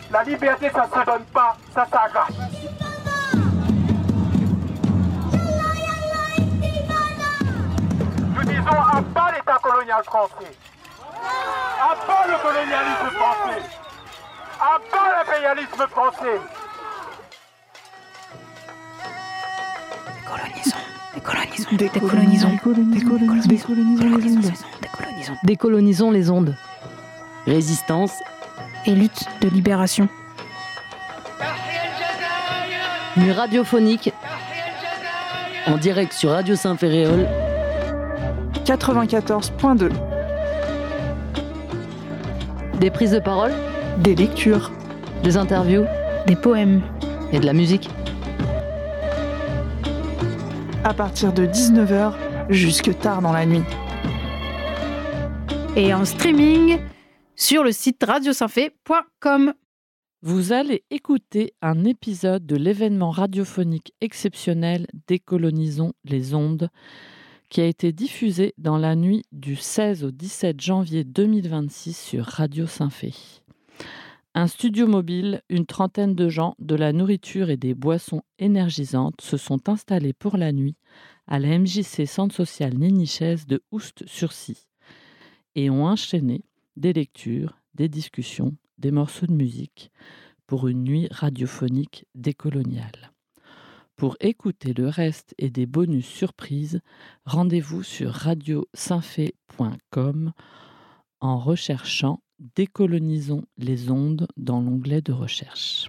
La liberté, ça se donne pas, ça s'arrache. Nous disons à bas l'État colonial français, à bas le colonialisme français, à bas l'impérialisme français. Décolonisons les ondes. Résistance et lutte de libération. Nuit radiophonique en direct sur Radio Saint-Ferréol 94.2. Des prises de parole, des lectures, des interviews, des poèmes et de la musique. À partir de 19h jusque tard dans la nuit. Et en streaming sur le site radiosaintfé.com. Vous allez écouter un épisode de l'événement radiophonique exceptionnel Décolonisons les ondes qui a été diffusé dans la nuit du 16 au 17 janvier 2026 sur Radio Saint-Fé. Un studio mobile, une trentaine de gens, de la nourriture et des boissons énergisantes se sont installés pour la nuit à la MJC Centre social Nénichaise de Oust-sur-Scie et ont enchaîné des lectures, des discussions, des morceaux de musique pour une nuit radiophonique décoloniale. Pour écouter le reste et des bonus surprises, rendez-vous sur radiosaintfé.com en recherchant Décolonisons les ondes dans l'onglet de recherche.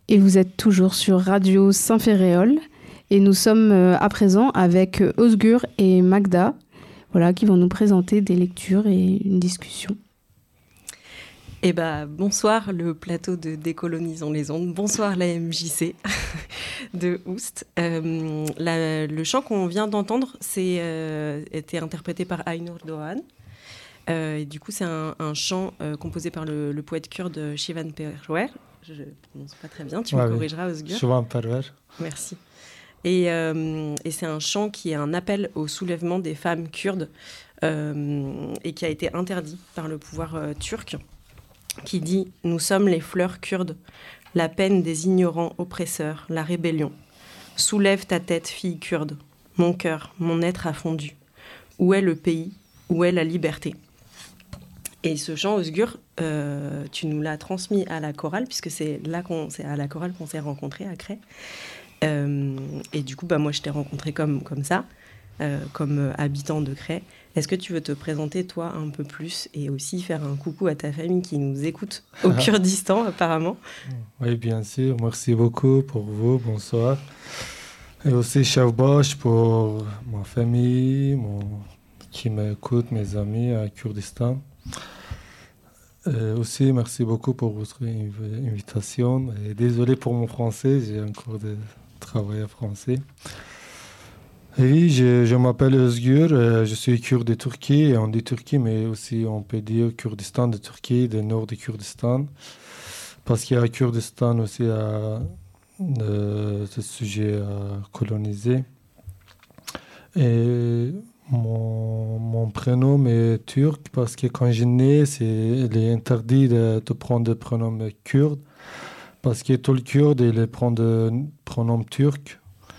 Et vous êtes toujours sur Radio Saint-Ferréol. Et nous sommes à présent avec Osgur et Magda, voilà, qui vont nous présenter des lectures et une discussion. Eh ben, bonsoir le plateau de Décolonisons les ondes, bonsoir la MJC de Oust. Le chant qu'on vient d'entendre était interprété par Aynur Doğan. Et du coup, c'est un chant composé par le poète kurde Şivan Perver. Je ne prononce pas très bien, tu me corrigeras, Osgur. Şivan Perver. Merci. Et c'est un chant qui est un appel au soulèvement des femmes kurdes et qui a été interdit par le pouvoir turc, qui dit « Nous sommes les fleurs kurdes, la peine des ignorants oppresseurs, la rébellion. Soulève ta tête, fille kurde. Mon cœur, mon être a fondu. Où est le pays? Où est la liberté ?» Et ce chant, Osgur, tu nous l'as transmis à la chorale, puisque c'est à la chorale qu'on s'est rencontrés à Cray. Et du coup, moi, je t'ai rencontré comme ça, comme habitant de Cray. Est-ce que tu veux te présenter, toi, un peu plus et aussi faire un coucou à ta famille qui nous écoute au Kurdistan, apparemment? Oui, bien sûr. Merci beaucoup pour vous. Bonsoir. Et aussi, Shavbash pour ma famille, qui m'écoute, mes amis à Kurdistan. Aussi, merci beaucoup pour votre invitation. Et désolé pour mon français, j'ai encore de travail en français. Oui, je m'appelle Özgür, je suis kurde de Turquie, et on dit Turquie, mais aussi on peut dire Kurdistan de Turquie, du nord de Kurdistan, parce qu'il y a Kurdistan aussi ce sujet à coloniser. Et mon prénom est turc, parce que quand je nais, il est interdit de prendre des prénoms kurdes, parce que tout le kurde, il prend des prénoms turcs.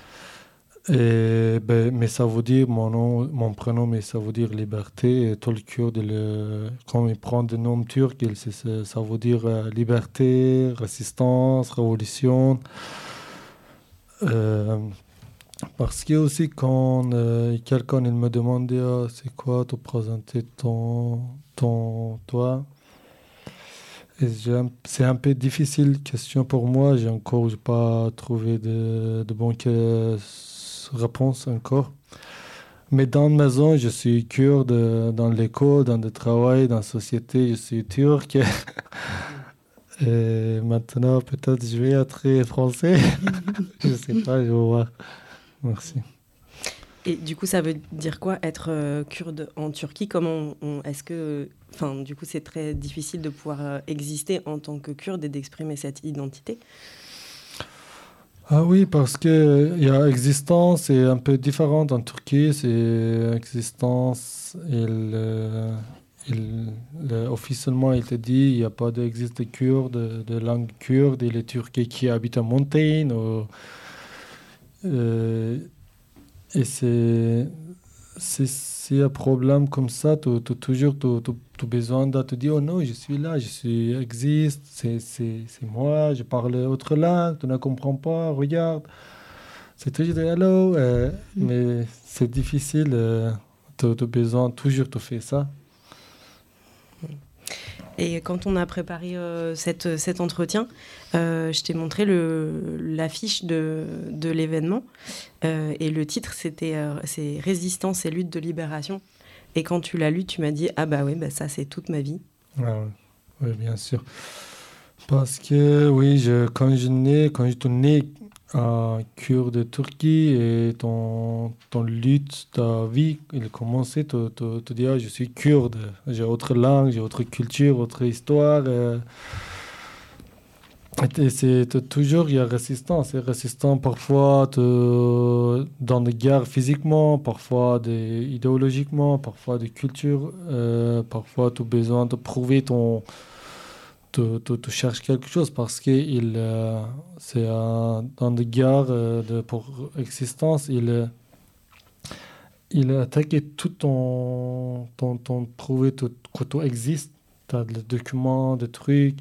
Mais ça veut dire, mon prénom, mais ça veut dire liberté. Et tout le kurde, quand il prend des noms turcs, ça veut dire liberté, résistance, révolution. Parce que aussi, quand quelqu'un il me demandait c'est quoi te présenter toi, et c'est un peu difficile question pour moi. J'ai pas trouvé de bonnes réponses encore. Mais dans la maison, je suis kurde, dans l'école, dans le travail, dans la société, je suis turc. Et maintenant, peut-être je vais être français. Je ne sais pas, je vais voir. Merci. Et du coup, ça veut dire quoi être kurde en Turquie? Comment est-ce que, du coup, c'est très difficile de pouvoir exister en tant que kurde et d'exprimer cette identité? Ah oui, parce que l'existence est un peu différente en Turquie. C'est existence, officiellement, il te dit il n'y a pas d'existe de kurde, de langue kurde, et les Turcs qui habitent en montagne. Et c'est un problème comme ça, tu as toujours besoin de te dire oh non, je suis là, existe, c'est moi, je parle autre langue, tu ne comprends pas, regarde. C'est toujours hello, mais c'est difficile, tu as besoin toujours de faire ça. Et quand on a préparé cet entretien, je t'ai montré l'affiche de l'événement. Et le titre, c'est « Résistance et lutte de libération ». Et quand tu l'as lu, tu m'as dit « Ah bah oui, ça c'est toute ma vie ». Oui, bien sûr. Parce que, oui, quand j'étais né à Kurde de Turquie, et ton lutte, ta vie, il commençait à te dire je suis kurde, j'ai autre langue, j'ai autre culture, autre histoire. Et c'est toujours, il y a résistance. Et résistant parfois dans des guerres physiquement, parfois idéologiquement, parfois de culture, parfois tu as besoin de prouver tu cherches quelque chose parce que c'est dans des guerres pour existence, il attaquait tout ton prouver que tu existes, tu as des documents, des trucs,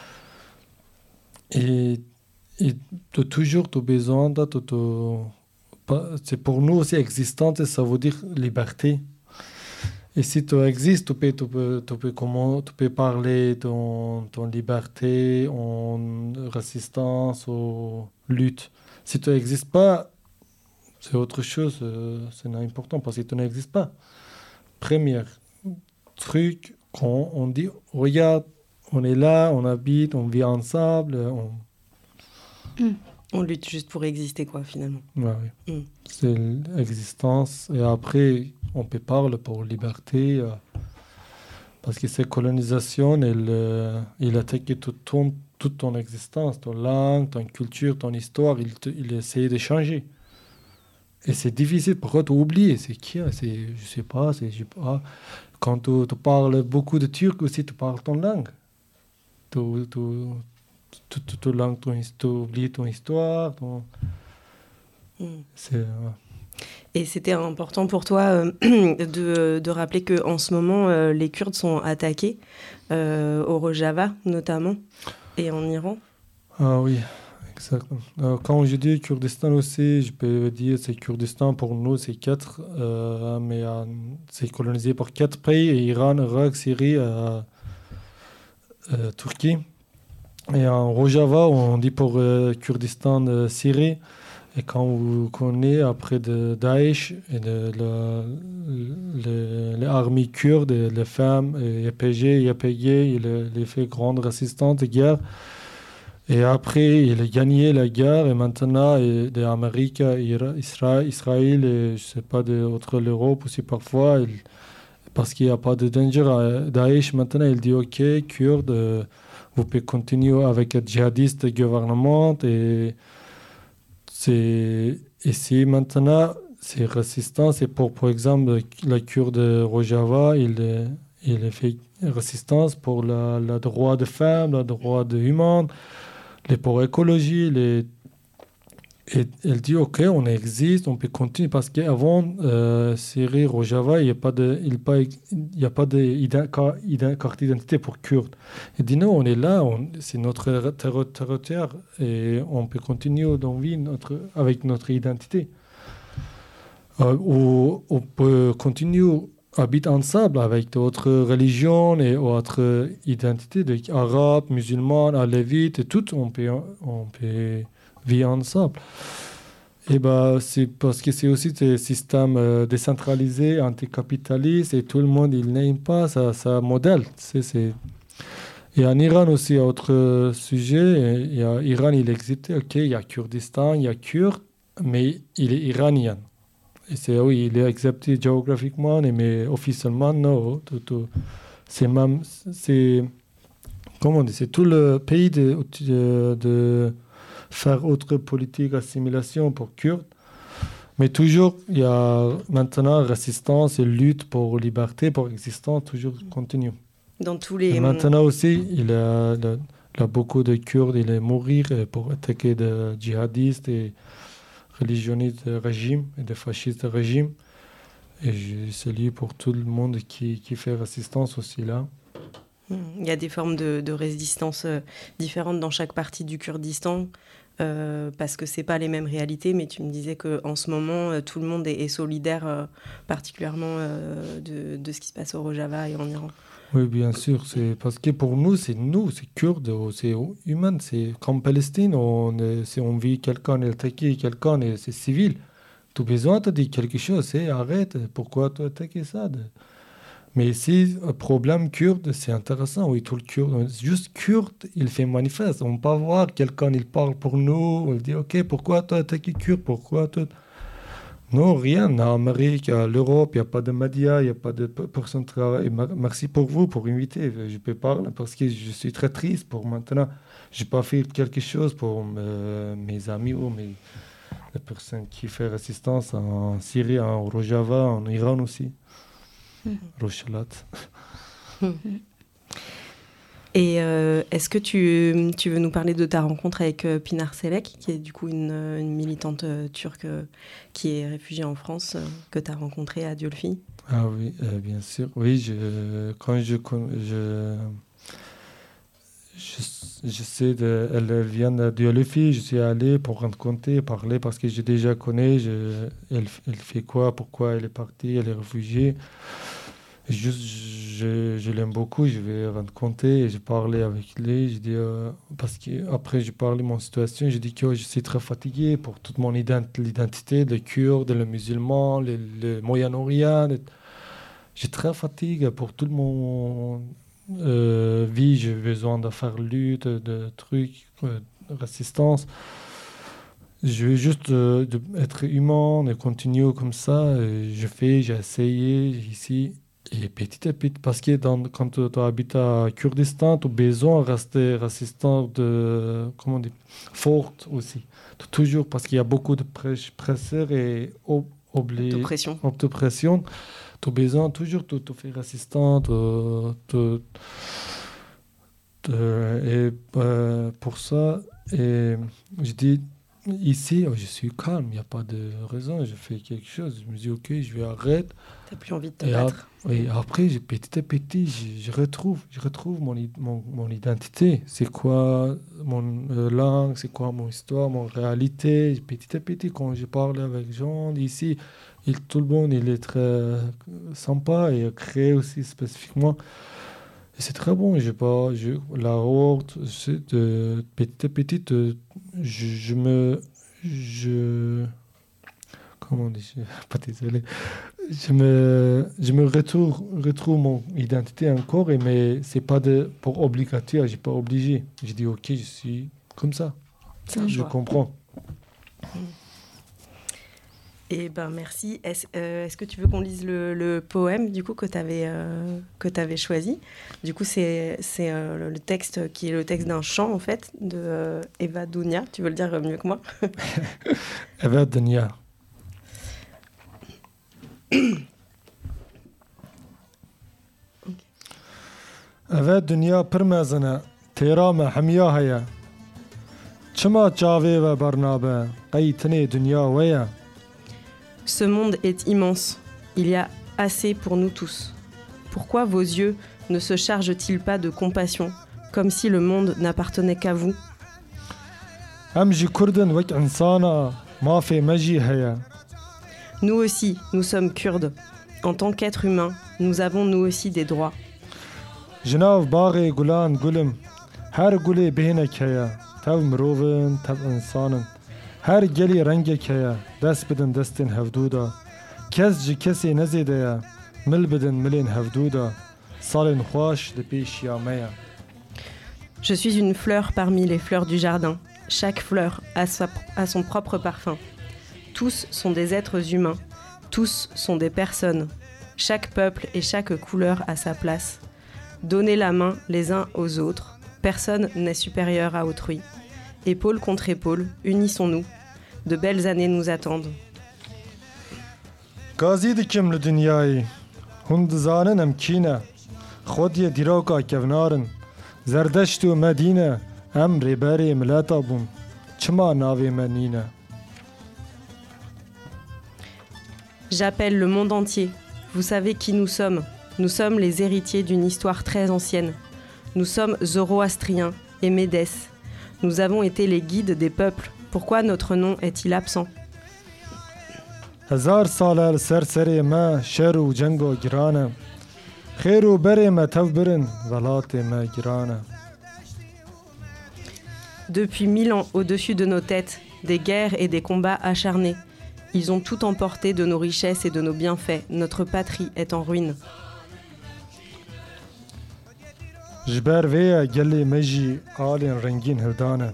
et tu as toujours besoin c'est pour nous aussi existence, ça veut dire liberté. Et si tu existes, tu peux parler ton liberté, en résistance, ou lutte. Si tu n'existes pas, c'est autre chose, c'est important parce que tu n'existes pas. Premier truc, quand on dit, regarde, on est là, on habite, on vit ensemble, On lutte juste pour exister, quoi, finalement. Ouais, oui. C'est l'existence. Et après, on peut parler pour liberté. Parce que cette colonisation, il attaque toute ton existence, ton langue, ton culture, ton histoire. Il essaie de changer. Et c'est difficile. Pourquoi tu oublies? C'est qui? Je sais pas. Quand tu parles beaucoup de turc aussi, tu parles ton langue. Tu langue, tu oublies ton histoire. Et c'était important pour toi de rappeler qu'en ce moment, les Kurdes sont attaqués au Rojava, notamment, et en Iran. Ah oui, exactement. Quand je dis Kurdistan aussi, je peux dire c'est Kurdistan pour nous, c'est 4, mais c'est colonisé par 4 pays, Iran, Irak, Syrie, Turquie. Et en Rojava, on dit pour Kurdistan de Syrie. Et quand vous connaissez après de Daesh et les armées kurdes, les femmes, YPG, il a fait grande résistance de guerre. Et après, il a gagné la guerre. Et maintenant, l'Amérique, Israël, et je ne sais pas, d'autres l'Europe aussi parfois, parce qu'il n'y a pas de danger. Daesh, maintenant, il dit OK, Kurdes, vous pouvez continuer avec le djihadiste gouvernement. Et si maintenant, c'est résistant, c'est par exemple, la Kurde de Rojava, il a fait résistance pour le droit des femmes, le droit des humains, pour l'écologie. Et elle dit, OK, on existe, on peut continuer, parce qu'avant, Syrie, Rojava, il n'y a pas de carte d'identité pour Kurdes. Elle dit, non, on est là, c'est notre territoire, et on peut continuer dans vie avec notre identité. Ou on peut continuer à habiter ensemble avec d'autres religions et d'autres identités, arabes, musulmans, alévites, et tout, on peut vivre ensemble. Et c'est parce que c'est aussi des systèmes décentralisés, anticapitalistes, et tout le monde, il n'aime pas ça modèle. Et en Iran aussi, autre sujet, Iran, il existe, OK, il y a Kurdistan, il y a Kurdes, mais il est iranien. Et oui, il est accepté géographiquement, mais officiellement, non. Comment on dit, c'est tout le pays de faire autre politique d'assimilation pour Kurdes. Mais toujours, il y a maintenant résistance et lutte pour liberté, pour existence, toujours continue. Dans tous les... Et maintenant aussi, il y a beaucoup de Kurdes, ils vont mourir pour attaquer des djihadistes et religionnistes de régime et des fascistes de régime. Et je salue pour tout le monde qui fait résistance aussi là. Il y a des formes de résistance différentes dans chaque partie du Kurdistan, parce que c'est pas les mêmes réalités, mais tu me disais qu'en ce moment, tout le monde est solidaire, particulièrement de ce qui se passe au Rojava et en Iran. Oui, bien sûr. C'est parce que pour nous, c'est Kurdes, c'est humain. C'est comme Palestine, si on vit quelqu'un, il attaque quelqu'un, et c'est civil. Tu as besoin de dire quelque chose, arrête, pourquoi tu attaques ça? Mais ici, le problème kurde, c'est intéressant. Oui, tout le kurde, juste kurde, il fait manifeste. On peut voir quelqu'un, il parle pour nous, il dit, OK, pourquoi tu as attaqué kurde? Pourquoi tu... Non, rien. En Amérique, à l'Europe, il n'y a pas de médias, il n'y a pas de personnes qui travaillent. Merci pour vous, pour m'inviter. Je peux parler parce que je suis très triste pour maintenant. Je n'ai pas fait quelque chose pour mes amis ou les personnes qui font résistance en Syrie, en Rojava, en Iran aussi. Rochelat. Et est-ce que tu veux nous parler de ta rencontre avec Pinar Selek, qui est du coup une militante turque qui est réfugiée en France, que tu as rencontrée à Diolfi? Ah oui, bien sûr. Oui, quand je sais, elle vient de Diolfi, je suis allé pour rencontrer, parler, parce que je déjà connais, elle fait quoi, pourquoi elle est partie, elle est réfugiée. Et juste, je l'aime beaucoup, je vais raconter, et j'ai parlé avec lui, je dis, parce qu'après j'ai parlé de mon situation, j'ai dit que je suis très fatigué pour toute mon l'identité, le kurde, le musulman, le Moyen-Orient. J'ai très fatigué pour toute mon vie, j'ai besoin de faire lutte, de trucs, de résistance. Je veux juste être humain et continuer comme ça. Et j'ai essayé ici. Et petit à petit, parce que quand tu habites à Kurdistan, tu as besoin de rester résistant, forte aussi. Toujours, parce qu'il y a beaucoup de presseurs et d'oppression. Tu as besoin toujours de te faire résistant. Et pour ça, et je dis, ici, je suis calme, il n'y a pas de raison, je fais quelque chose. Je me dis, ok, je vais arrêter. Tu n'as plus envie de te battre. Et après, petit à petit, je retrouve mon identité. C'est quoi mon langue, c'est quoi mon histoire, mon réalité. Petit à petit, quand je parle avec les gens ici, tout le monde il est très sympa et créé aussi spécifiquement. Et c'est très bon. La honte, petit à petit, comment on dit, pas désolé. Je me retrouve mon identité encore, mais c'est pas pour obligatoire, j'ai pas obligé. J'ai dit ok, je suis comme ça. Je comprends. Eh ben merci. Est-ce que tu veux qu'on lise le poème du coup que t'avais choisi? Du coup c'est le texte qui est le texte d'un chant en fait de Eva Dounia. Tu veux le dire mieux que moi? Eva Dounia. Eva Dounia permazana terama hamiyahaya. Chama chave barnaba qaytne dunya waya. Ce monde est immense. Il y a assez pour nous tous. Pourquoi vos yeux ne se chargent-ils pas de compassion, comme si le monde n'appartenait qu'à vous? Nous aussi, nous sommes Kurdes. En tant qu'êtres humains, nous avons nous aussi des droits. هر گلی رنگک هیا دست بدن دستن هفدودا کس جی کسی نزیده یا مل بدن ملین هفدودا سالن خوش دپیش یامیا. Je suis une fleur parmi les fleurs du jardin. Chaque fleur a son propre parfum. Tous sont des êtres humains. Tous sont des personnes. Chaque peuple et chaque couleur a sa place. Donnez la main les uns aux autres. Personne n'est supérieur à autrui. Épaule contre épaule, unissons-nous. De belles années nous attendent. Gazi dikim le dünyayı. Hund zanen emkine. Khodiye diraka kevnarın. Zerdeştu Medine. Em reberi mlatabum. Çma nave menine. J'appelle le monde entier. Vous savez qui nous sommes. Nous sommes les héritiers d'une histoire très ancienne. Nous sommes zoroastriens et médès. Nous avons été les guides des peuples. Pourquoi notre nom est-il absent? Hazar salal serseri ma sheru jango girana. Khairu bere ma tavbirin valate ma girana. Depuis 1000 ans au-dessus de nos têtes, des guerres et des combats acharnés. Ils ont tout emporté de nos richesses et de nos bienfaits. Notre patrie est en ruine. جبر ويا جلي مجي آلين رنگين هردانا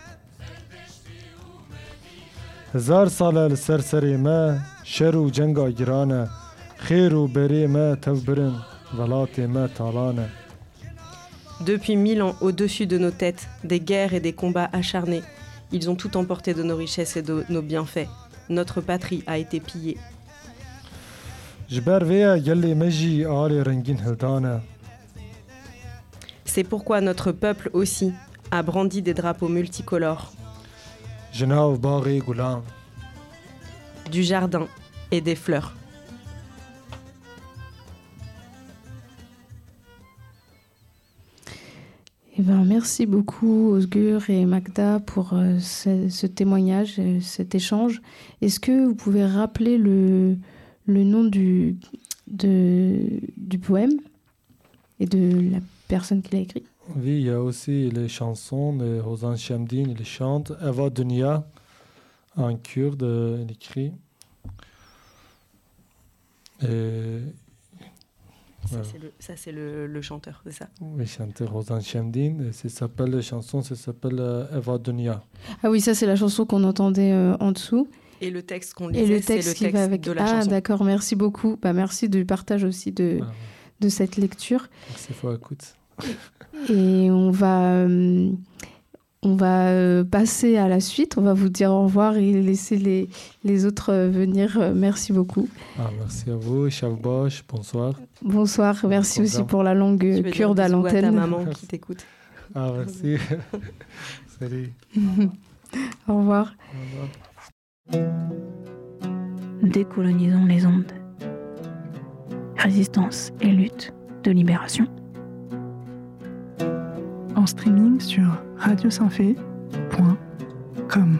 هزار سالة لسرسري ما شرو جنگا جرانا خيرو بري ما تفبرن ولاتي ما تالانا. Depuis 1000 ans au-dessus de nos têtes, des guerres et des combats acharnés. Ils ont tout emporté de nos richesses et de nos bienfaits. Notre patrie a été pillée. جبر ويا جلي مجي آلين رنگين هردانا. C'est pourquoi notre peuple aussi a brandi des drapeaux multicolores. Du jardin et des fleurs. Eh ben, merci beaucoup Özgür et Magda pour ce témoignage, cet échange. Est-ce que vous pouvez rappeler le nom du du poème et de la personne qui l'a écrit. Oui, il y a aussi les chansons de Ozan Shamdin, il chante. Eva Dunya, en kurde, il écrit. Et... Ça, c'est le chanteur, c'est ça? Oui, chanteur Ozan Shamdin. La chanson s'appelle Eva Dunya. Ah oui, ça c'est la chanson qu'on entendait en dessous. Et le texte qu'on lisait, c'est le texte texte de la chanson. Ah d'accord, merci beaucoup. Merci du partage aussi de cette lecture. Merci pour l'écoute. Et on va passer à la suite. On va vous dire au revoir et laisser les autres venir. Merci beaucoup. Merci à vous. Shavbosh, bonsoir. Bonsoir. Merci aussi pour la langue kurde à l'antenne. À ta maman qui t'écoute. Merci. Salut. Au revoir. Décolonisons les ondes. Résistance et lutte de libération. En streaming sur radiosaintfé.com.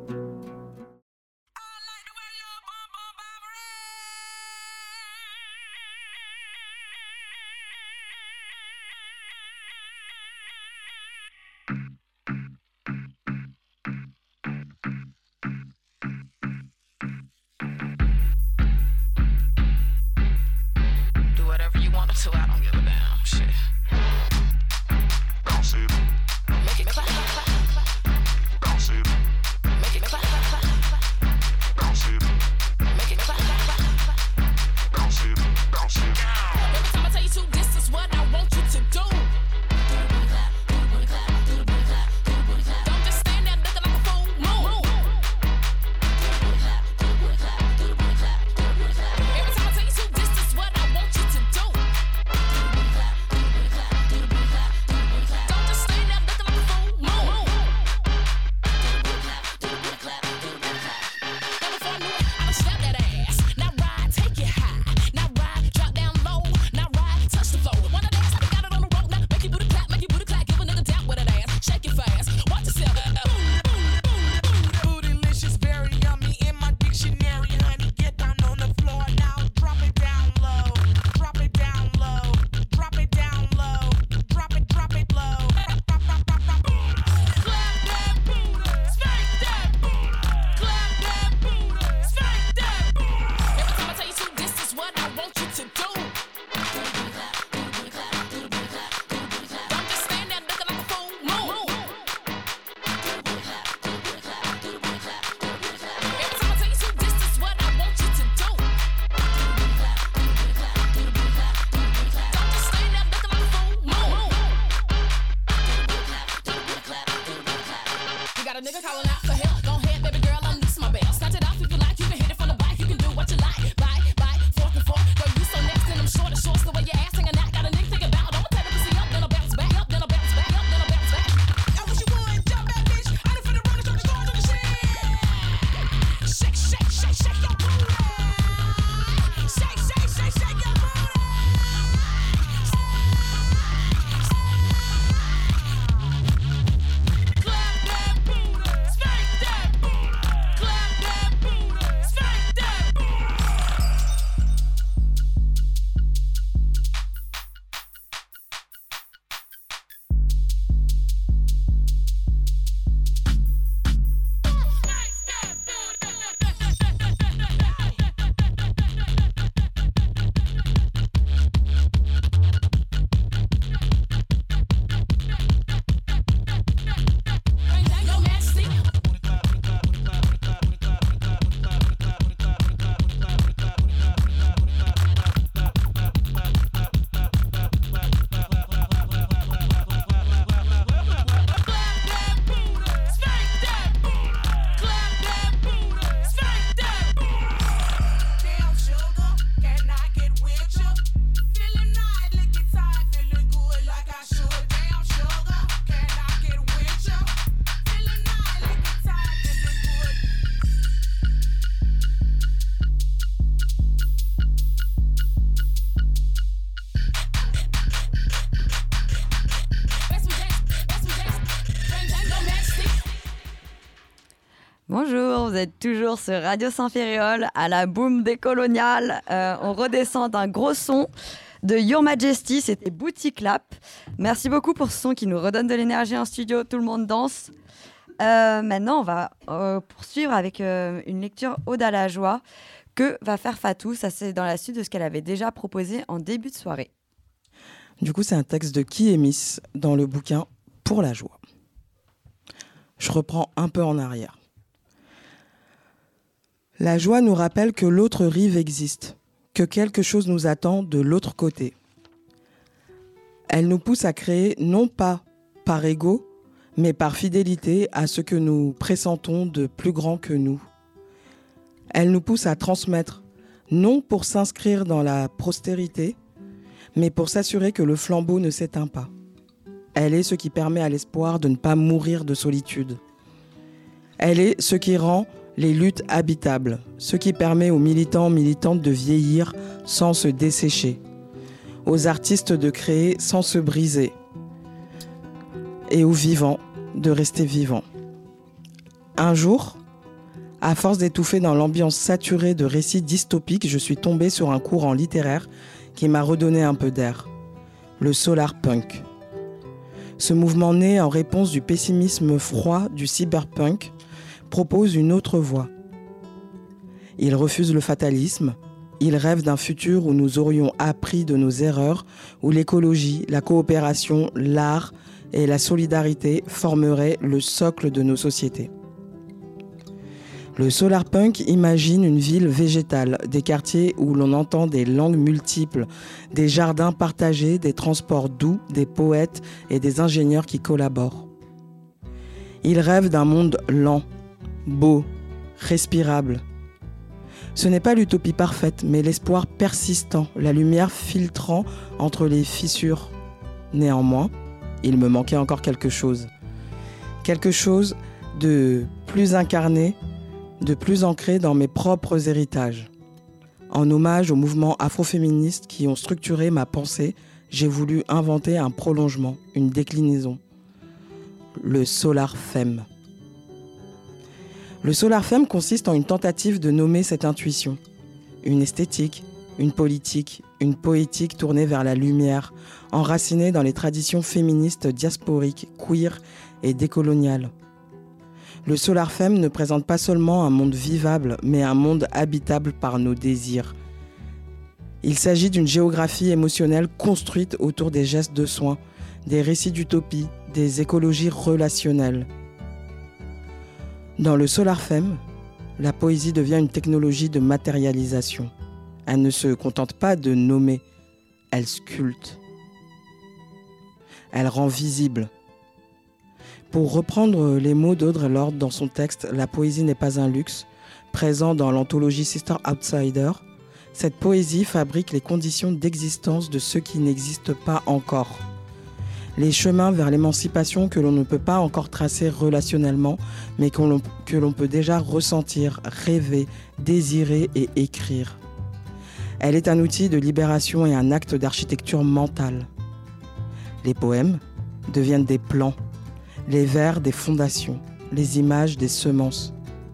Bonjour, vous êtes toujours sur Radio Saint-Ferréol à la boum décoloniale. On redescend d'un gros son de Your Majesty, c'était Booty Clap. Merci beaucoup pour ce son qui nous redonne de l'énergie en studio, tout le monde danse. Maintenant, on va poursuivre avec une lecture Ode à la joie que va faire Fatou. Ça, c'est dans la suite de ce qu'elle avait déjà proposé en début de soirée. Du coup, c'est un texte de Qui-Emis dans le bouquin Pour la joie. Je reprends un peu en arrière. La joie nous rappelle que l'autre rive existe, que quelque chose nous attend de l'autre côté. Elle nous pousse à créer non pas par ego, mais par fidélité à ce que nous pressentons de plus grand que nous. Elle nous pousse à transmettre, non pour s'inscrire dans la postérité, mais pour s'assurer que le flambeau ne s'éteint pas. Elle est ce qui permet à l'espoir de ne pas mourir de solitude. Elle est ce qui rend les luttes habitables, ce qui permet aux militants, militantes de vieillir sans se dessécher, aux artistes de créer sans se briser, et aux vivants de rester vivants. Un jour, à force d'étouffer dans l'ambiance saturée de récits dystopiques, je suis tombée sur un courant littéraire qui m'a redonné un peu d'air, le solar punk. Ce mouvement né en réponse du pessimisme froid du cyberpunk propose une autre voie. Il refuse le fatalisme, il rêve d'un futur où nous aurions appris de nos erreurs, où l'écologie, la coopération, l'art et la solidarité formeraient le socle de nos sociétés. Le solarpunk imagine une ville végétale, des quartiers où l'on entend des langues multiples, des jardins partagés, des transports doux, des poètes et des ingénieurs qui collaborent. Il rêve d'un monde lent, beau, respirable. Ce n'est pas l'utopie parfaite, mais l'espoir persistant, la lumière filtrant entre les fissures. Néanmoins, il me manquait encore quelque chose de plus incarné, de plus ancré dans mes propres héritages. En hommage aux mouvements afroféministes qui ont structuré ma pensée, j'ai voulu inventer un prolongement, une déclinaison. Le SolarFem. Le SolarFem consiste en une tentative de nommer cette intuition. Une esthétique, une politique, une poétique tournée vers la lumière, enracinée dans les traditions féministes diasporiques, queer et décoloniales. Le SolarFem ne présente pas seulement un monde vivable, mais un monde habitable par nos désirs. Il s'agit d'une géographie émotionnelle construite autour des gestes de soins, des récits d'utopie, des écologies relationnelles. Dans le SolarFem, la poésie devient une technologie de matérialisation. Elle ne se contente pas de nommer, elle sculpte. Elle rend visible. Pour reprendre les mots d'Audre Lorde dans son texte « La poésie n'est pas un luxe », présent dans l'anthologie Sister Outsider, cette poésie fabrique les conditions d'existence de ceux qui n'existent pas encore. Les chemins vers l'émancipation que l'on ne peut pas encore tracer relationnellement, mais que l'on peut déjà ressentir, rêver, désirer et écrire. Elle est un outil de libération et un acte d'architecture mentale. Les poèmes deviennent des plans, les vers des fondations, les images des semences.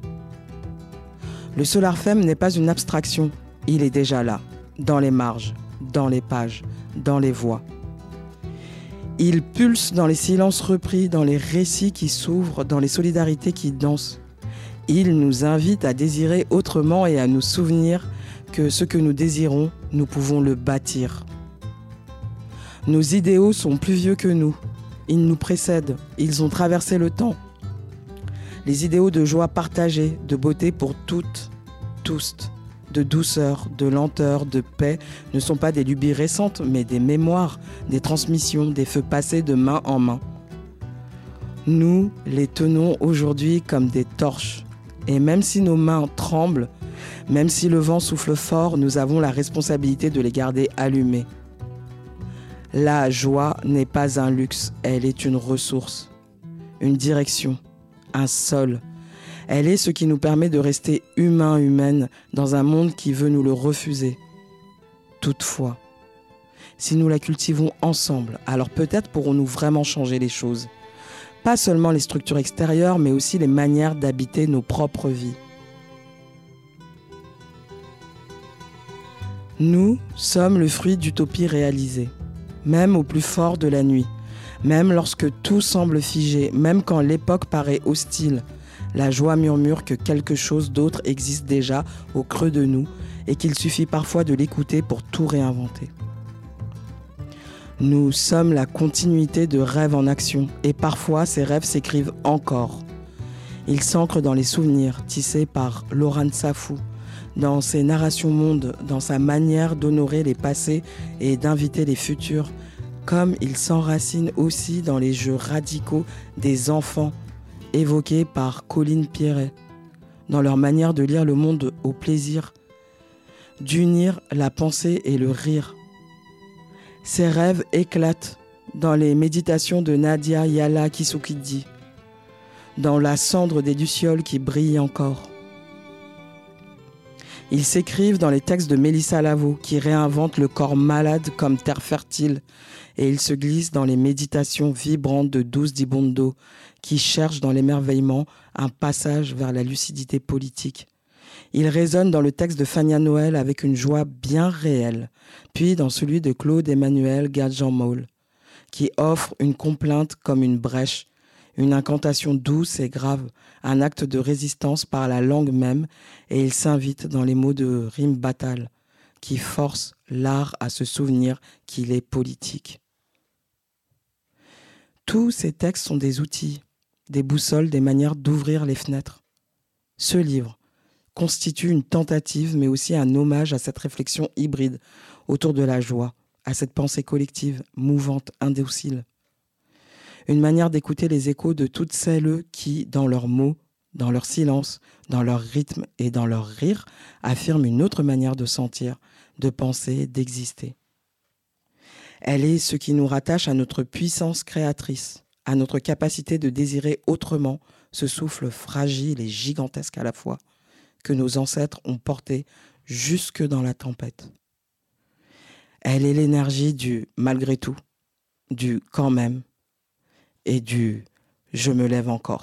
Le SolarFem n'est pas une abstraction, il est déjà là, dans les marges, dans les pages, dans les voix. Il pulse dans les silences repris, dans les récits qui s'ouvrent, dans les solidarités qui dansent. Il nous invite à désirer autrement et à nous souvenir que ce que nous désirons, nous pouvons le bâtir. Nos idéaux sont plus vieux que nous. Ils nous précèdent, ils ont traversé le temps. Les idéaux de joie partagée, de beauté pour toutes, tous, de douceur, de lenteur, de paix, ne sont pas des lubies récentes, mais des mémoires, des transmissions, des feux passés de main en main. Nous les tenons aujourd'hui comme des torches. Et même si nos mains tremblent, même si le vent souffle fort, nous avons la responsabilité de les garder allumées. La joie n'est pas un luxe, elle est une ressource, une direction, un sol. Elle est ce qui nous permet de rester humains, dans un monde qui veut nous le refuser. Toutefois, si nous la cultivons ensemble, alors peut-être pourrons-nous vraiment changer les choses. Pas seulement les structures extérieures, mais aussi les manières d'habiter nos propres vies. Nous sommes le fruit d'utopies réalisées, même au plus fort de la nuit, même lorsque tout semble figé, même quand l'époque paraît hostile. La joie murmure que quelque chose d'autre existe déjà au creux de nous et qu'il suffit parfois de l'écouter pour tout réinventer. Nous sommes la continuité de rêves en action et parfois ces rêves s'écrivent encore. Ils s'ancrent dans les souvenirs tissés par Laurent Safou, dans ses narrations mondes, dans sa manière d'honorer les passés et d'inviter les futurs, comme il s'enracine aussi dans les jeux radicaux des enfants évoqués par Colline Pierret, dans leur manière de lire le monde au plaisir, d'unir la pensée et le rire. Ces rêves éclatent dans les méditations de Nadia Yala Kisukidi, dans la cendre des lucioles qui brillent encore. Ils s'écrivent dans les textes de Mélissa Lavo, qui réinvente le corps malade comme terre fertile, et ils se glissent dans les méditations vibrantes de Douce Dibondo, qui cherchent dans l'émerveillement un passage vers la lucidité politique. Ils résonnent dans le texte de Fania Noël avec une joie bien réelle, puis dans celui de Claude Emmanuel Gadjan-Maul, qui offre une complainte comme une brèche, une incantation douce et grave, un acte de résistance par la langue même, et il s'invite dans les mots de Rime Batal, qui forcent l'art à se souvenir qu'il est politique. Tous ces textes sont des outils, des boussoles, des manières d'ouvrir les fenêtres. Ce livre constitue une tentative, mais aussi un hommage à cette réflexion hybride autour de la joie, à cette pensée collective, mouvante, indocile. Une manière d'écouter les échos de toutes celles qui, dans leurs mots, dans leur silence, dans leur rythme et dans leur rire, affirment une autre manière de sentir, de penser, d'exister. Elle est ce qui nous rattache à notre puissance créatrice, à notre capacité de désirer autrement ce souffle fragile et gigantesque à la fois, que nos ancêtres ont porté jusque dans la tempête. Elle est l'énergie du malgré tout, du quand même, et du « je me lève encore ».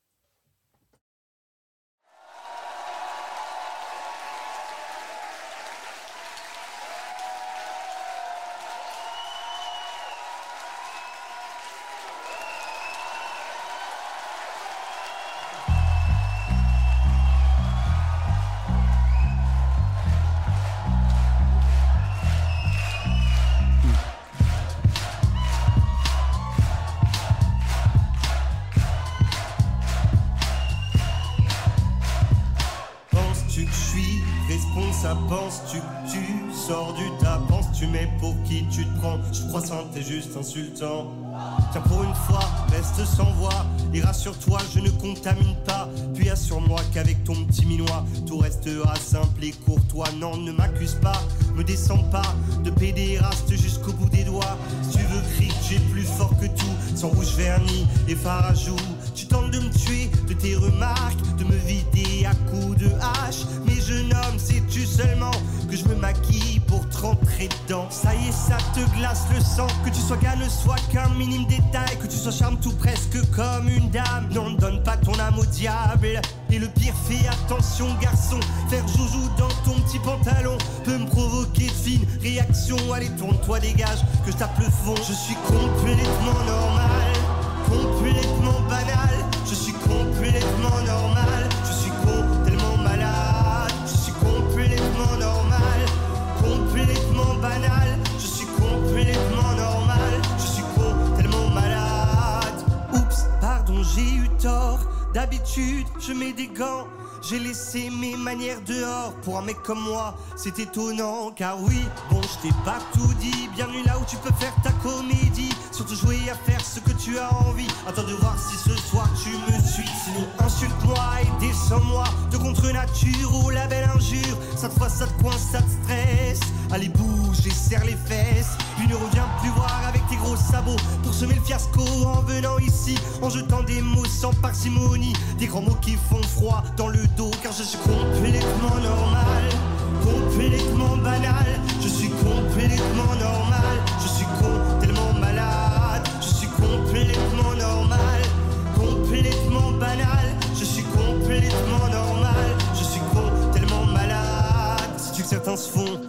Penses-tu que tu sors du tas? Penses-tu mais pour qui tu te prends? Je crois sans t'es juste insultant. Tiens pour une fois, reste sans voix et rassure-toi, je ne contamine pas. Puis assure-moi qu'avec ton petit minois, tout restera simple et courtois. Non, ne m'accuse pas, me descends pas de pédéraste jusqu'au bout des doigts. Si tu veux crier, j'ai plus fort que tout, sans rouge vernis et farajou. Tu tentes de me tuer de tes remarques, de me vider à coups de hache. Mais jeune homme, sais-tu seulement que je me maquille pour te rentrer dedans? Ça y est, ça te glace le sang, que tu sois gars ne soit qu'un minime détail, que tu sois charme tout presque comme une dame. Non, ne donne pas ton âme au diable. Et le pire, fais attention garçon, faire joujou dans ton petit pantalon peut me provoquer de fines réactions. Allez tourne-toi, dégage, que je tape le fond. Je suis complètement normal, complètement banal. Je suis complètement normal, je suis tellement malade. Je suis complètement normal, complètement banal. Je suis complètement normal, je suis tellement malade. Oups, pardon, j'ai eu tort. D'habitude, je mets des gants. J'ai laissé mes manières dehors. Pour un mec comme moi, c'est étonnant. Car oui, bon, je t'ai pas tout dit. Bienvenue là où tu peux faire ta comédie. Surtout jouer à faire ce que tu as envie. Attends de voir si ce soir tu me suis. Sinon insulte-moi et descends-moi de contre-nature au label injure. Cette fois ça te coince, ça te stresse. Allez bouge et serre les fesses. Puis ne reviens plus voir avec tes gros sabots pour semer le fiasco en venant ici. En jetant des mots sans parcimonie. Des grands mots qui font froid dans le dos. Car je suis complètement normal, complètement banal. Je suis complètement normal, je suis tellement malade. Je suis complètement normal, complètement banal. Je suis complètement normal, je suis tellement malade. Sais-tu que certains se font des nœuds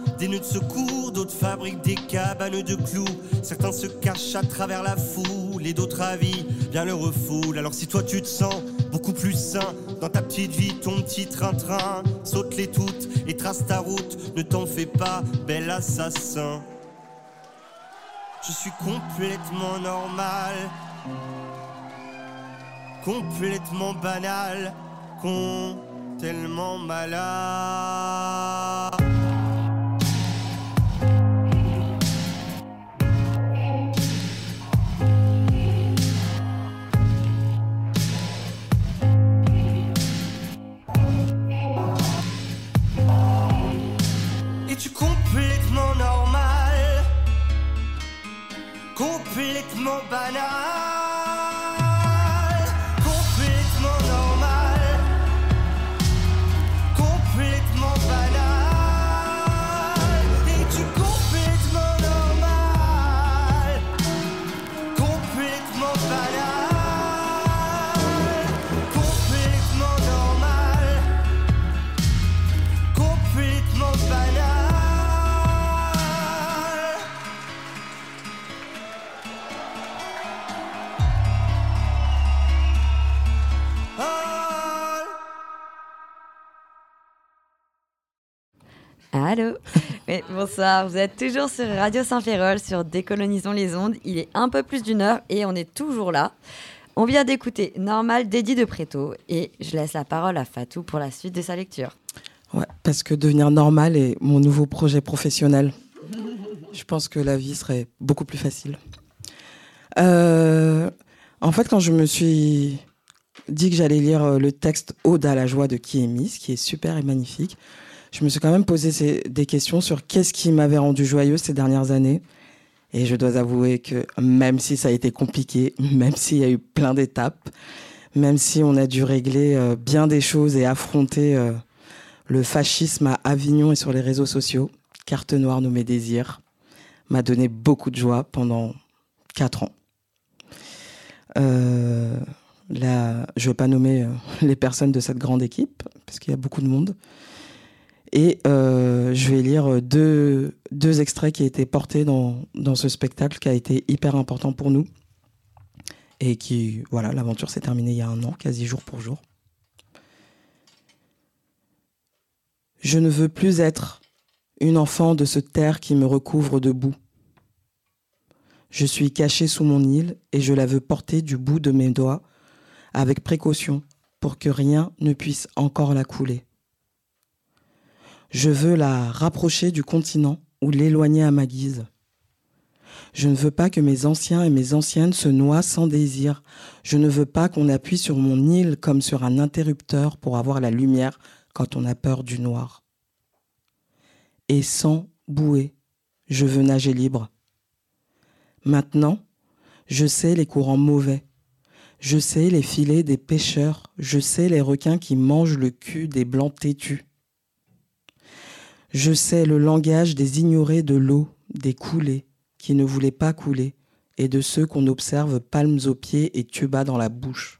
de secours, d'autres fabriquent des cabanes de clous. Certains se cachent à travers la foule et d'autres avis bien le refoulent. Alors si toi tu te sens beaucoup plus sain dans ta petite vie, ton petit train-train, saute-les toutes et trace ta route. Ne t'en fais pas, bel assassin. Je suis complètement normal, complètement banal, tellement malade. Es-tu complètement normal, complètement banal, complètement normal, complètement banal. Es-tu complètement normal, complètement banal, complètement normal, complètement banal. Allô. Oui, bonsoir, vous êtes toujours sur Radio Saint-Ferréol sur Décolonisons les ondes. Il est un peu plus d'une heure et on est toujours là. On vient d'écouter Normal d'Eddie de Pretto et je laisse la parole à Fatou pour la suite de sa lecture. Ouais, parce que devenir normal est mon nouveau projet professionnel. Je pense que la vie serait beaucoup plus facile. En fait, quand je me suis dit que j'allais lire le texte Ode à la joie de Ki-Emis, qui est super et magnifique, je me suis quand même posé des questions sur qu'est-ce qui m'avait rendu joyeux ces dernières années. Et je dois avouer que même si ça a été compliqué, même s'il y a eu plein d'étapes, même si on a dû régler bien des choses et affronter le fascisme à Avignon et sur les réseaux sociaux, Carte Noire nommée Désir m'a donné beaucoup de joie pendant 4 ans. Je ne vais pas nommer les personnes de cette grande équipe, parce qu'il y a beaucoup de monde. Et je vais lire deux extraits qui ont été portés dans ce spectacle qui a été hyper important pour nous. Et qui, voilà, l'aventure s'est terminée il y a 1 an, quasi jour pour jour. Je ne veux plus être une enfant de ce terre qui me recouvre de boue. Je suis cachée sous mon île et je la veux porter du bout de mes doigts avec précaution pour que rien ne puisse encore la couler. Je veux la rapprocher du continent ou l'éloigner à ma guise. Je ne veux pas que mes anciens et mes anciennes se noient sans désir. Je ne veux pas qu'on appuie sur mon île comme sur un interrupteur pour avoir la lumière quand on a peur du noir. Et sans bouée, je veux nager libre. Maintenant, je sais les courants mauvais. Je sais les filets des pêcheurs. Je sais les requins qui mangent le cul des blancs têtus. Je sais le langage des ignorés de l'eau, des coulés qui ne voulaient pas couler, et de ceux qu'on observe palmes aux pieds et tuba dans la bouche.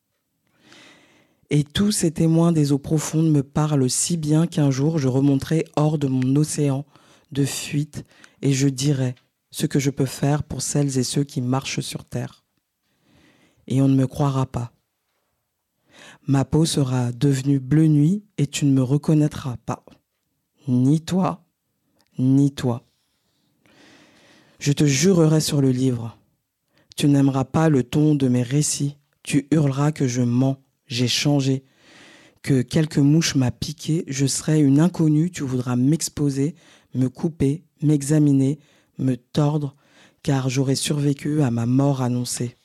Et tous ces témoins des eaux profondes me parlent si bien qu'un jour je remonterai hors de mon océan de fuite et je dirai ce que je peux faire pour celles et ceux qui marchent sur terre. Et on ne me croira pas. Ma peau sera devenue bleu nuit et tu ne me reconnaîtras pas. Ni toi, ni toi. Je te jurerai sur le livre. Tu n'aimeras pas le ton de mes récits. Tu hurleras que je mens, j'ai changé, que quelque mouche m'a piqué. Je serai une inconnue, tu voudras m'exposer, me couper, m'examiner, me tordre, car j'aurai survécu à ma mort annoncée.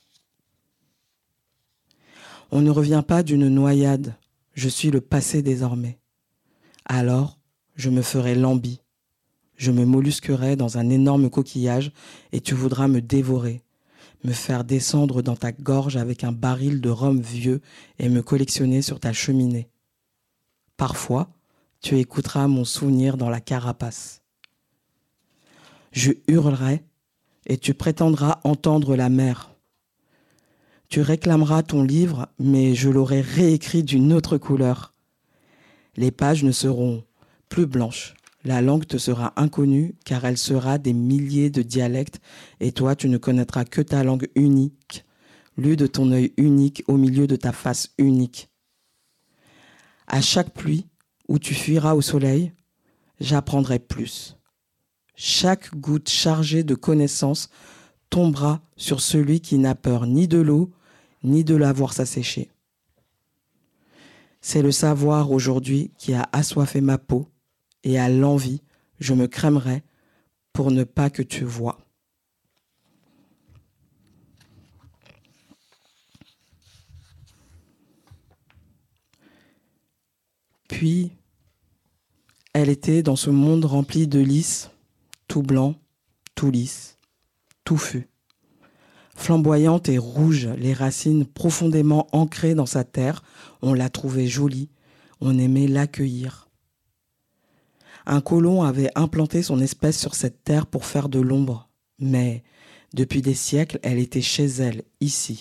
On ne revient pas d'une noyade. Je suis le passé désormais. Alors, je me ferai lambi. Je me mollusquerai dans un énorme coquillage et tu voudras me dévorer, me faire descendre dans ta gorge avec un baril de rhum vieux et me collectionner sur ta cheminée. Parfois, tu écouteras mon souvenir dans la carapace. Je hurlerai et tu prétendras entendre la mer. Tu réclameras ton livre, mais je l'aurai réécrit d'une autre couleur. Les pages ne seront plus blanches, La langue te sera inconnue car elle sera des milliers de dialectes et toi tu ne connaîtras que ta langue unique, lue de ton œil unique au milieu de ta face unique. À chaque pluie où tu fuiras au soleil, j'apprendrai plus. Chaque goutte chargée de connaissances tombera sur celui qui n'a peur ni de l'eau, ni de la voir s'assécher. C'est le savoir aujourd'hui qui a assoiffé ma peau, et à l'envie, je me crèmerai pour ne pas que tu vois. Puis, elle était dans ce monde rempli de lys, tout blanc, tout lisse, touffue. Flamboyante et rouge, les racines profondément ancrées dans sa terre, on la trouvait jolie, on aimait l'accueillir. Un colon avait implanté son espèce sur cette terre pour faire de l'ombre, mais depuis des siècles, elle était chez elle, ici.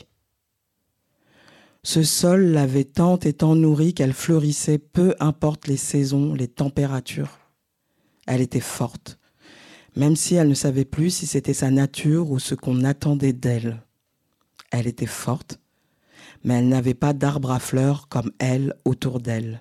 Ce sol l'avait tant et tant nourrie qu'elle fleurissait, peu importe les saisons, les températures. Elle était forte, même si elle ne savait plus si c'était sa nature ou ce qu'on attendait d'elle. Elle était forte, mais elle n'avait pas d'arbre à fleurs comme elle autour d'elle.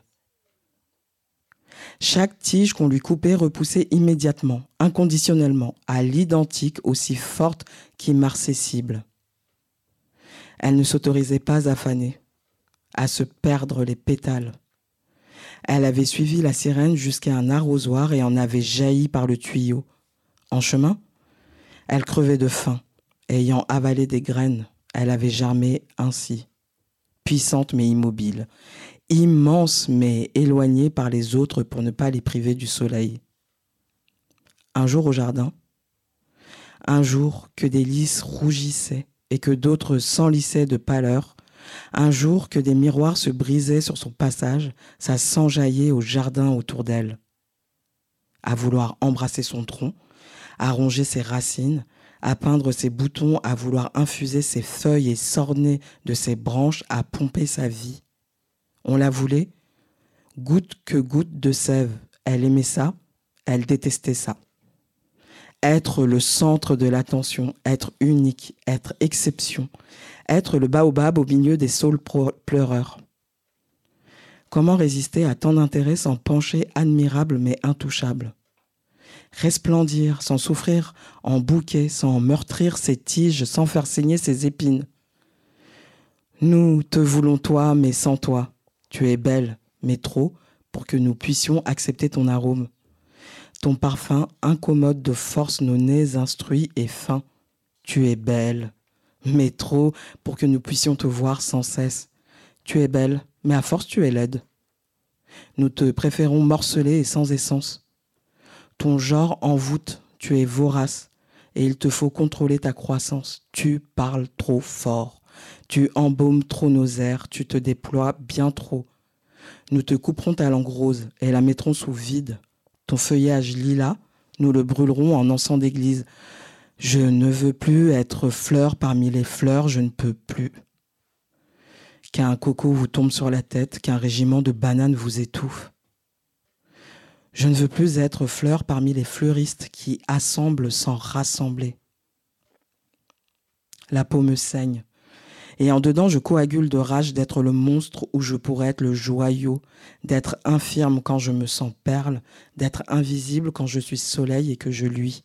Chaque tige qu'on lui coupait repoussait immédiatement, inconditionnellement, à l'identique, aussi forte qu'immarcessible. Elle ne s'autorisait pas à faner, à se perdre les pétales. Elle avait suivi la sirène jusqu'à un arrosoir et en avait jailli par le tuyau. En chemin, elle crevait de faim. Ayant avalé des graines, elle avait germé ainsi, puissante mais immobile, immense mais éloignée par les autres pour ne pas les priver du soleil. Un jour au jardin, un jour que des lys rougissaient et que d'autres s'enlissaient de pâleur, un jour que des miroirs se brisaient sur son passage, ça s'enjaillait au jardin autour d'elle. À vouloir embrasser son tronc, à ronger ses racines, à peindre ses boutons, à vouloir infuser ses feuilles et s'orner de ses branches, à pomper sa vie. On la voulait, goutte que goutte de sève. Elle aimait ça, elle détestait ça. Être le centre de l'attention, être unique, être exception, être le baobab au milieu des saules pleureurs. Comment résister à tant d'intérêt sans pencher admirable mais intouchable? Resplendir sans souffrir en bouquet, sans meurtrir ses tiges, sans faire saigner ses épines. Nous te voulons toi, mais sans toi. Tu es belle, mais trop, pour que nous puissions accepter ton arôme. Ton parfum incommode de force nos nez instruits et fins. Tu es belle, mais trop, pour que nous puissions te voir sans cesse. Tu es belle, mais à force tu es laide. Nous te préférons morcelée et sans essence. Ton genre envoûte, tu es vorace, et il te faut contrôler ta croissance. Tu parles trop fort, tu embaumes trop nos airs, tu te déploies bien trop. Nous te couperons ta langue rose et la mettrons sous vide. Ton feuillage lilas, nous le brûlerons en encens d'église. Je ne veux plus être fleur parmi les fleurs, je ne peux plus. Qu'un coco vous tombe sur la tête, qu'un régiment de bananes vous étouffe. Je ne veux plus être fleur parmi les fleuristes qui assemblent sans rassembler. La peau me saigne, et en dedans je coagule de rage d'être le monstre où je pourrais être le joyau, d'être infirme quand je me sens perle, d'être invisible quand je suis soleil et que je luis.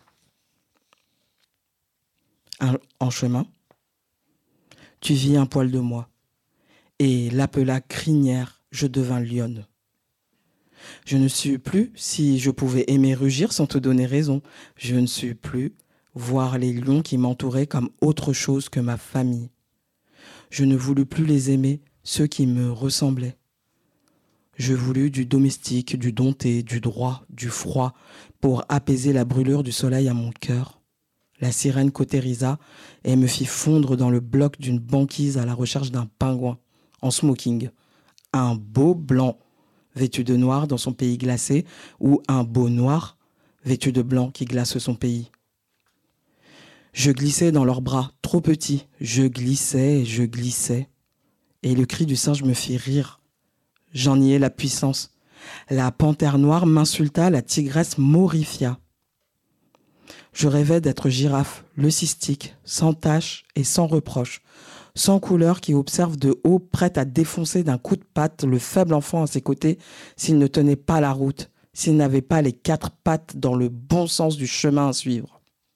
En chemin, tu vis un poil de moi, et l'appela crinière, je devins lionne. Je ne suis plus si je pouvais aimer rugir sans te donner raison. Je ne suis plus voir les lions qui m'entouraient comme autre chose que ma famille. Je ne voulus plus les aimer, ceux qui me ressemblaient. Je voulus du domestique, du dompté, du droit, du froid, pour apaiser la brûlure du soleil à mon cœur. La sirène cautérisa et me fit fondre dans le bloc d'une banquise à la recherche d'un pingouin, en smoking. Un beau blanc, vêtu de noir dans son pays glacé, ou un beau noir, vêtu de blanc qui glace son pays. Je glissais dans leurs bras, trop petits, je glissais, et le cri du singe me fit rire. J'en niais la puissance. La panthère noire m'insulta, la tigresse m'horrifia. Je rêvais d'être girafe, leucistique, sans tache et sans reproche, sans couleur qui observe de haut, prête à défoncer d'un coup de patte le faible enfant à ses côtés s'il ne tenait pas la route, s'il n'avait pas les 4 pattes dans le bon sens du chemin à suivre.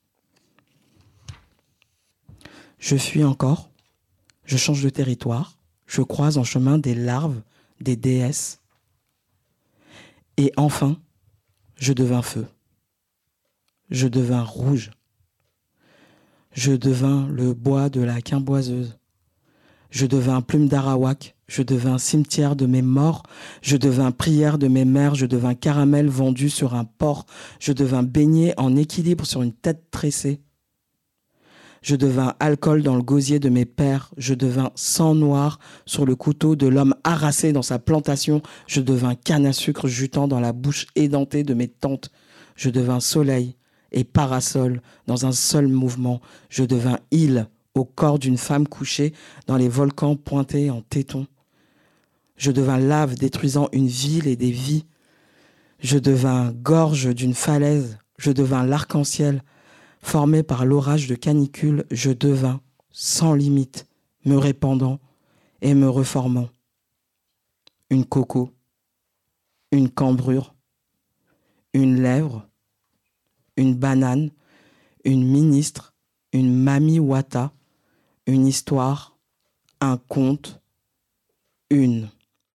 Je fuis encore, je change de territoire, je croise en chemin des larves, des déesses, et enfin, je devins feu. Je devins rouge. Je devins le bois de la quimboiseuse. Je devins plume d'arawak. Je devins cimetière de mes morts. Je devins prière de mes mères. Je devins caramel vendu sur un port. Je devins beignet en équilibre sur une tête tressée. Je devins alcool dans le gosier de mes pères. Je devins sang noir sur le couteau de l'homme harassé dans sa plantation. Je devins canne à sucre jutant dans la bouche édentée de mes tantes. Je devins soleil et parasol dans un seul mouvement. Je devins île au corps d'une femme couchée dans les volcans pointés en tétons. Je devins lave détruisant une ville et des vies. Je devins gorge d'une falaise. Je devins l'arc-en-ciel formé par l'orage de canicule. Je devins sans limite, me répandant et me reformant. Une coco, une cambrure, une lèvre, une banane, une ministre, une mamie Wata, une histoire, un conte, une.